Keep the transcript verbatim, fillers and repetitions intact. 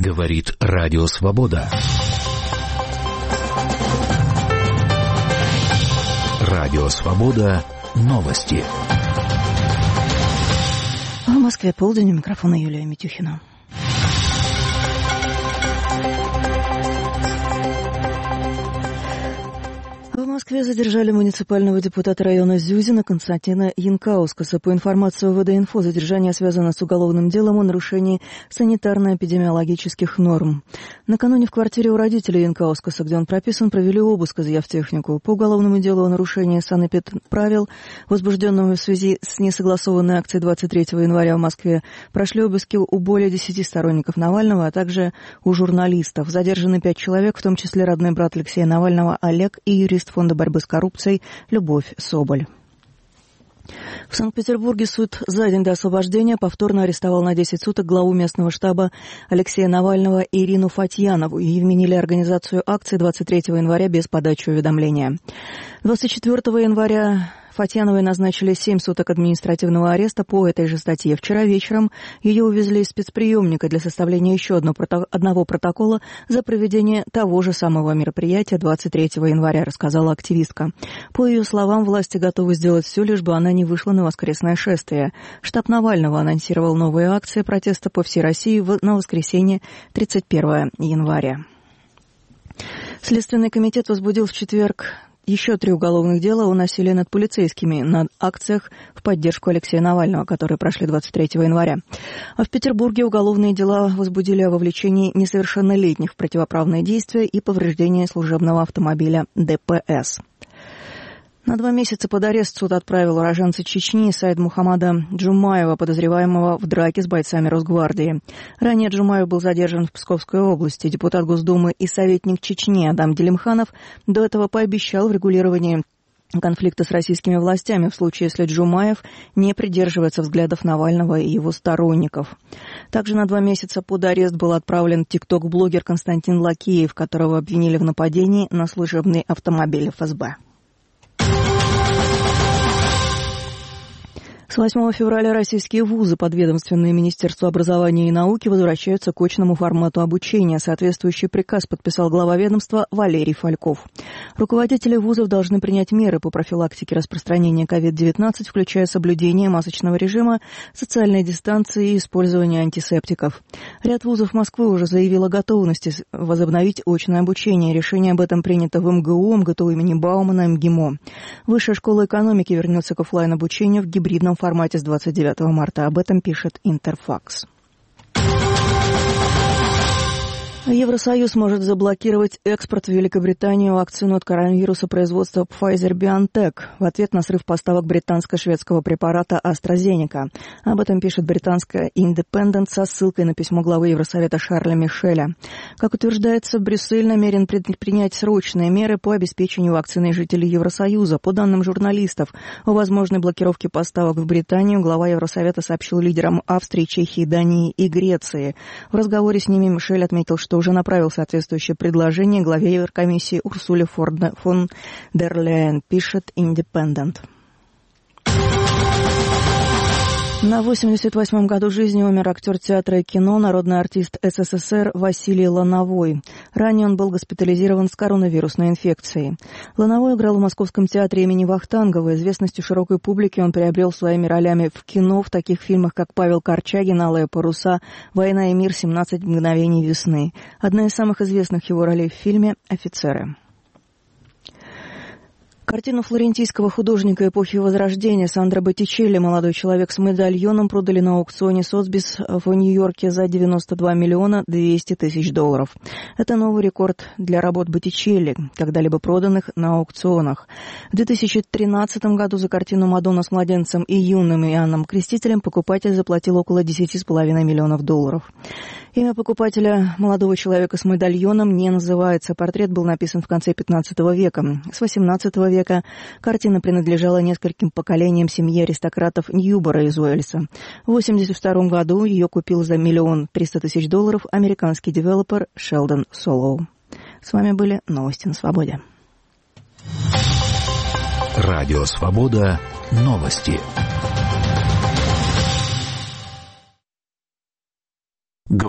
Говорит Радио Свобода. Радио Свобода. Новости. В Москве полдень. У микрофона Юлия Митюхина. В Москве задержали муниципального депутата района Зюзина Константина Янкаускаса. По информации ОВД-инфо, задержание связано с уголовным делом о нарушении санитарно-эпидемиологических норм. Накануне в квартире у родителей Янкаускаса, где он прописан, провели обыск, изъяв технику. По уголовному делу о нарушении санэпидправил, возбужденному в связи с несогласованной акцией двадцать третьего января в Москве, прошли обыски у более десяти сторонников Навального, а также у журналистов. Задержаны пять человек, в том числе родной брат Алексея Навального Олег и юрист Фонда борьбы с коррупцией Любовь Соболь. В Санкт-Петербурге суд за день до освобождения повторно арестовал на десять суток главу местного штаба Алексея Навального Ирину Фатьянову и вменили организацию акции двадцать третьего января без подачи уведомления. двадцать четвёртого января Фатьяновой назначили семь суток административного ареста по этой же статье. Вчера вечером ее увезли из спецприемника для составления еще одного протокола за проведение того же самого мероприятия двадцать третьего января, рассказала активистка. По ее словам, власти готовы сделать все, лишь бы она не вышла на воскресное шествие. Штаб Навального анонсировал новые акции протеста по всей России на воскресенье тридцать первого января. Следственный комитет возбудил в четверг еще три уголовных дела о насилии над полицейскими на акциях в поддержку Алексея Навального, которые прошли двадцать третьего января. А в Петербурге уголовные дела возбудили о вовлечении несовершеннолетних в противоправные действия и повреждении служебного автомобиля ДПС. На два месяца под арест суд отправил уроженца Чечни Саида Мухаммада Джумаева, подозреваемого в драке с бойцами Росгвардии. Ранее Джумаев был задержан в Псковской области. Депутат Госдумы и советник Чечни Адам Делимханов до этого пообещал в регулировании конфликта с российскими властями в случае, если Джумаев не придерживается взглядов Навального и его сторонников. Также на два месяца под арест был отправлен тикток-блогер Константин Лакеев, которого обвинили в нападении на служебный автомобиль эф эс бэ. С восьмого февраля российские вузы, подведомственные Министерству образования и науки, возвращаются к очному формату обучения. Соответствующий приказ подписал глава ведомства Валерий Фальков. Руководители вузов должны принять меры по профилактике распространения ковид девятнадцать, включая соблюдение масочного режима, социальной дистанции и использование антисептиков. Ряд вузов Москвы уже заявил о готовности возобновить очное обучение. Решение об этом принято в эм гэ у, эм гэ тэ у имени Баумана, эм ги эм о. Высшая школа экономики вернется к офлайн-обучению в гибридном формате с двадцать девятого марта. Об этом пишет Интерфакс. Евросоюз может заблокировать экспорт в Великобританию вакцину от коронавируса производства Pfizer-BioNTech в ответ на срыв поставок британско-шведского препарата AstraZeneca. Об этом пишет британская Independent со ссылкой на письмо главы Евросовета Шарля Мишеля. Как утверждается, Брюссель намерен предпринять срочные меры по обеспечению вакциной жителей Евросоюза. По данным журналистов, о возможной блокировке поставок в Британию глава Евросовета сообщил лидерам Австрии, Чехии, Дании и Греции. В разговоре с ними Мишель отметил, что уже направил соответствующее предложение главе Еврокомиссии Урсуле фон дер Ляйен, пишет Independent. На восемьдесят восьмом году жизни умер актер театра и кино, народный артист эс эс эс эр Василий Лановой. Ранее он был госпитализирован с коронавирусной инфекцией. Лановой играл в Московском театре имени Вахтангова. Известность у широкой публики он приобрел своими ролями в кино в таких фильмах, как «Павел Корчагин», «Алые паруса», «Война и мир», «семнадцать мгновений весны». Одна из самых известных его ролей в фильме «Офицеры». Картину флорентийского художника эпохи Возрождения Сандро Боттичелли «Молодой человек с медальоном» продали на аукционе Сотбис в Нью-Йорке за девяносто два миллиона двести тысяч долларов. Это новый рекорд для работ Боттичелли, когда-либо проданных на аукционах. В две тысячи тринадцатом году за картину «Мадонна с младенцем» и юным Иоанном Крестителем покупатель заплатил около десять с половиной миллионов долларов. Имя покупателя «Молодого человека с медальоном» не называется. Портрет был написан в конце пятнадцатого века. С восемнадцатого века картина принадлежала нескольким поколениям семьи аристократов Ньюбора из Уэльса. В восемьдесят втором году ее купил за миллион триста тысяч долларов американский девелопер Шелдон Солоу. С вами были новости на Свободе. Радио Свобода. Новости.